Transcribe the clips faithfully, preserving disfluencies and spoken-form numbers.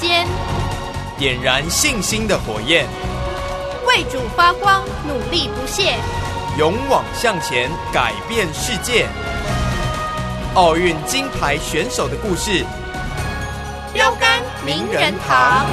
间， 点燃信心的火焰， 为主发光，努力不懈， 勇往向前，改变世界。奥运金牌选手的故事， 标杆名人堂。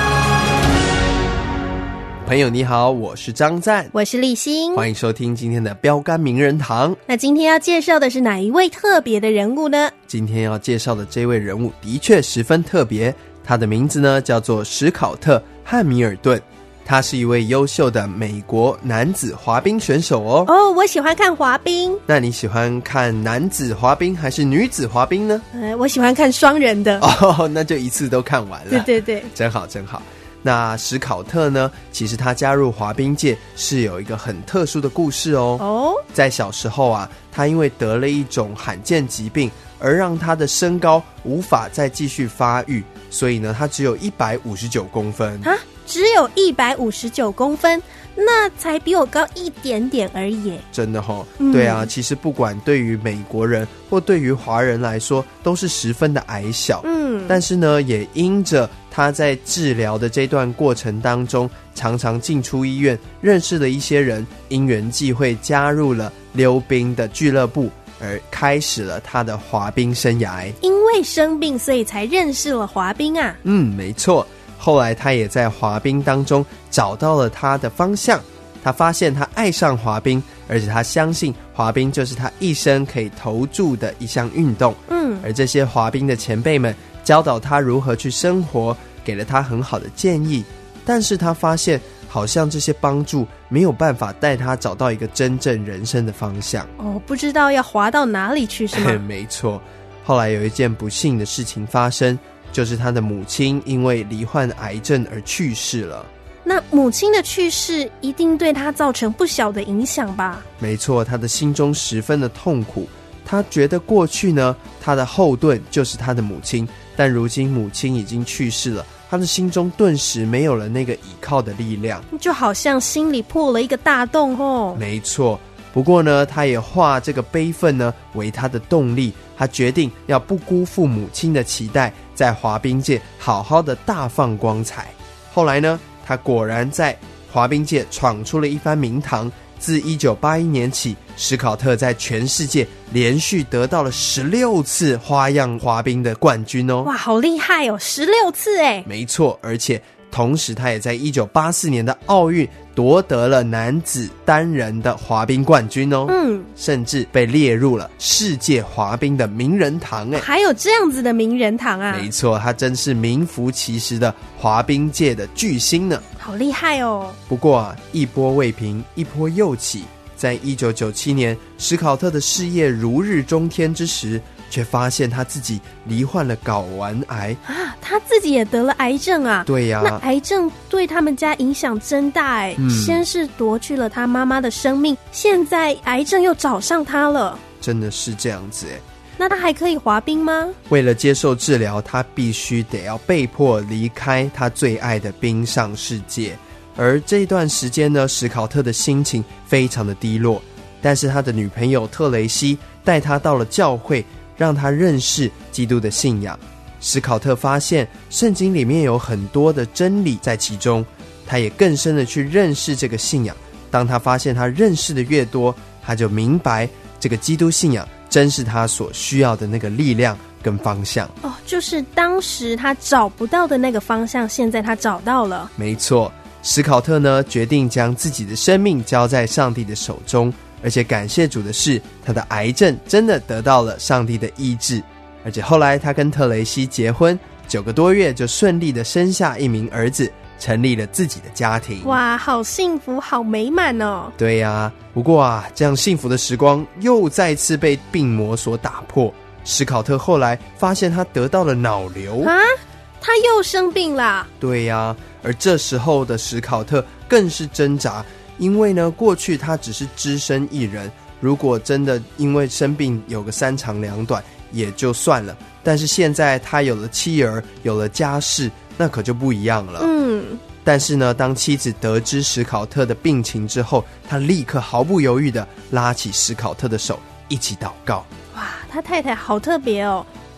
朋友你好，我是张赞， 我是立新， 欢迎收听今天的标杆名人堂。 那今天要介绍的是哪一位特别的人物呢？ 今天要介绍的这位人物的确十分特别，他的名字呢叫做史考特·汉密尔顿。他是一位优秀的美国男子滑冰选手哦。 哦，我喜欢看滑冰。 那你喜欢看男子滑冰还是女子滑冰呢？ 呃，我喜欢看双人的。 哦，那就一次都看完了。 对对对， 真好真好。那史考特呢，其实他加入滑冰界是有一个很特殊的故事哦。 哦， 在小时候啊，他因为得了一种罕见疾病，而让他的身高无法再继续发育，所以呢，他只有一百五十九公分。 啊，只有一百五十九公分，那才比我高一点点而已。 真的齁、嗯、对啊，其实不管对于美国人或对于华人来说，都是十分的矮小。嗯，但是呢，也因着他在治疗的这段过程当中，常常进出医院，认识了一些人，因缘际会加入了溜冰的俱乐部，而开始了他的滑冰生涯。 因为生病，所以才认识了滑冰啊。 嗯，没错。后来他也在滑冰当中找到了他的方向，他发现他爱上滑冰，而且他相信滑冰就是他一生可以投注的一项运动。嗯，而这些滑冰的前辈们教导他如何去生活，给了他很好的建议，但是他发现好像这些帮助没有办法带他找到一个真正人生的方向。 哦，不知道要滑到哪里去是吗？ 没错。后来有一件不幸的事情发生，就是他的母亲因为罹患癌症而去世了。 那母亲的去世一定对他造成不小的影响吧？ 没错，他的心中十分的痛苦。他觉得过去呢，他的后盾就是他的母亲，但如今母亲已经去世了，他的心中顿时没有了那个依靠的力量， 就好像心里破了一个大洞哦。 没错。不过呢，他也化这个悲愤呢为他的动力，他决定要不辜负母亲的期待，在滑冰界好好的大放光彩。后来呢，他果然在滑冰界闯出了一番名堂。自一九八一年起，史考特在全世界连续得到了十六次花样滑冰的冠军哦。 哇，好厉害哦，十六次耶。 没错，而且同时他也在一九八四年的奥运夺得了男子单人的滑冰冠军哦。嗯，甚至被列入了世界滑冰的名人堂哎。 还有这样子的名人堂啊？ 没错，他真是名副其实的滑冰界的巨星呢。 好厉害哦。 不过啊，一波未平一波又起，在一九九七年史考特的事业如日中天之时，却发现他自己罹患了睾丸癌啊！他自己也得了癌症啊？ 对呀、啊， 那癌症对他们家影响真大哎、嗯！先是夺去了他妈妈的生命，现在癌症又找上他了， 真的是这样子哎。 那他还可以滑冰吗？ 为了接受治疗，他必须得要被迫离开他最爱的冰上世界。而这段时间呢，史考特的心情非常的低落，但是他的女朋友特蕾西带他到了教会，让他认识基督的信仰。史考特发现圣经里面有很多的真理在其中，他也更深的去认识这个信仰。当他发现他认识的越多，他就明白这个基督信仰真是他所需要的那个力量跟方向哦，就是当时他找不到的那个方向，现在他找到了。 没错，史考特呢决定将自己的生命交在上帝的手中，而且感谢主的是，他的癌症真的得到了上帝的医治。而且后来他跟特蕾西结婚，九个多月就顺利的生下一名儿子，成立了自己的家庭。 哇，好幸福，好美满哦。 对呀、啊，不过啊，这样幸福的时光又再次被病魔所打破。史考特后来发现他得到了脑瘤啊，他又生病啦。 对呀、啊，而这时候的史考特更是挣扎，因为呢，过去他只是只身一人，如果真的因为生病有个三长两短也就算了，但是现在他有了妻儿，有了家室，那可就不一样了。嗯，但是呢，当妻子得知史考特的病情之后，他立刻毫不犹豫地拉起史考特的手，一起祷告。 哇，他太太好特别哦，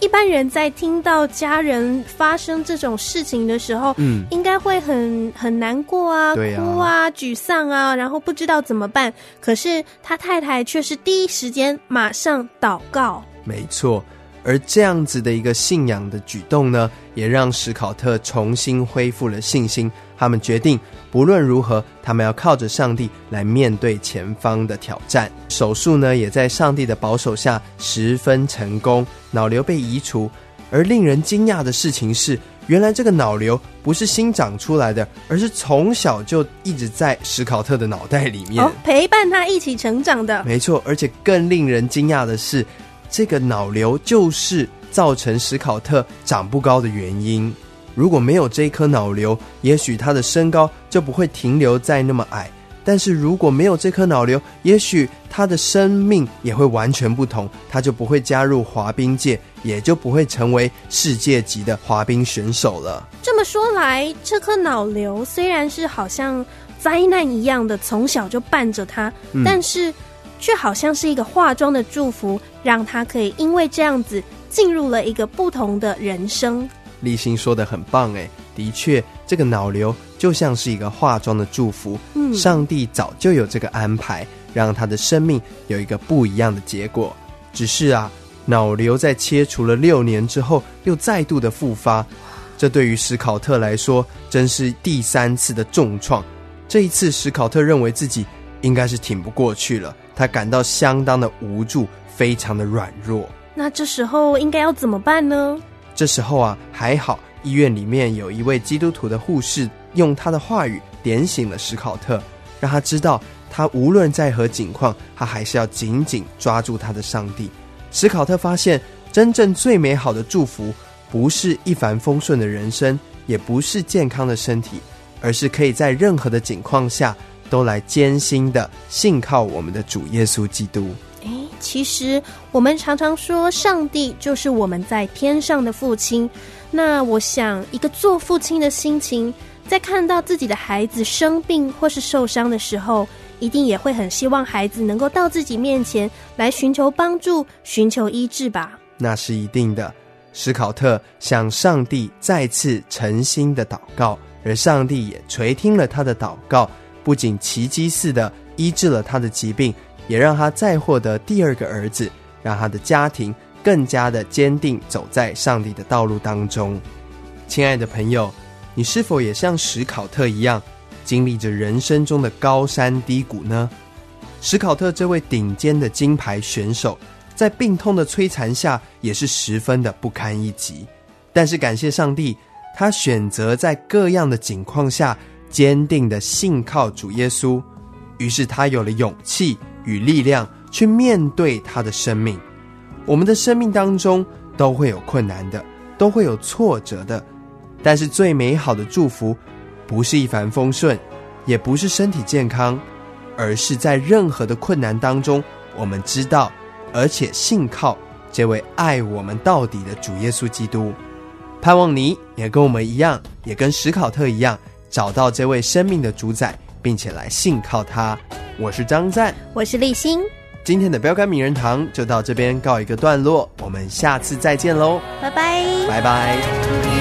一般人在听到家人发生这种事情的时候，嗯，应该会很很难过啊， 对啊， 哭啊，沮丧啊，然后不知道怎么办。可是他太太却是第一时间马上祷告。 没错，而这样子的一个信仰的举动呢，也让史考特重新恢复了信心。他们决定不论如何，他们要靠着上帝来面对前方的挑战。手术呢，也在上帝的保守下十分成功，脑瘤被移除。而令人惊讶的事情是，原来这个脑瘤不是新长出来的，而是从小就一直在史考特的脑袋里面，哦， 陪伴他一起成长的。 没错，而且更令人惊讶的是，这个脑瘤就是造成史考特长不高的原因。如果没有这一颗脑瘤，也许他的身高就不会停留在那么矮，但是如果没有这颗脑瘤，也许他的生命也会完全不同，他就不会加入滑冰界，也就不会成为世界级的滑冰选手了。 这么说来，这颗脑瘤虽然是好像灾难一样的从小就伴着他，嗯，但是却好像是一个化妆的祝福，让他可以因为这样子进入了一个不同的人生。 立新说得很棒耶，的确这个脑瘤就像是一个化妆的祝福，嗯，上帝早就有这个安排，让他的生命有一个不一样的结果。只是啊，脑瘤在切除了六年之后又再度的复发，这对于史考特来说真是第三次的重创。这一次史考特认为自己应该是挺不过去了，他感到相当的无助，非常的软弱。 那这时候应该要怎么办呢？ 这时候啊，还好医院里面有一位基督徒的护士，用他的话语点醒了史考特，让他知道他无论在何境况，他还是要紧紧抓住他的上帝。史考特发现，真正最美好的祝福不是一帆风顺的人生，也不是健康的身体，而是可以在任何的境况下都来艰辛的信靠我们的主耶稣基督。 其实我们常常说上帝就是我们在天上的父亲，那我想一个做父亲的心情，在看到自己的孩子生病或是受伤的时候，一定也会很希望孩子能够到自己面前来寻求帮助，寻求医治吧。 那是一定的。史考特向上帝再次诚心的祷告，而上帝也垂听了他的祷告，不仅奇迹似的医治了他的疾病，也让他再获得第二个儿子，让他的家庭更加的坚定走在上帝的道路当中。亲爱的朋友，你是否也像史考特一样经历着人生中的高山低谷呢？史考特这位顶尖的金牌选手，在病痛的摧残下也是十分的不堪一击，但是感谢上帝，他选择在各样的境况下坚定的信靠主耶稣，于是他有了勇气与力量去面对他的生命。我们的生命当中都会有困难的，都会有挫折的，但是最美好的祝福不是一帆风顺，也不是身体健康，而是在任何的困难当中，我们知道而且信靠这位爱我们到底的主耶稣基督。盼望你也跟我们一样，也跟史考特一样，找到这位生命的主宰，并且来信靠他。我是张赞， 我是立新， 今天的标杆名人堂就到这边告一个段落，我们下次再见喽， 拜拜， 拜拜。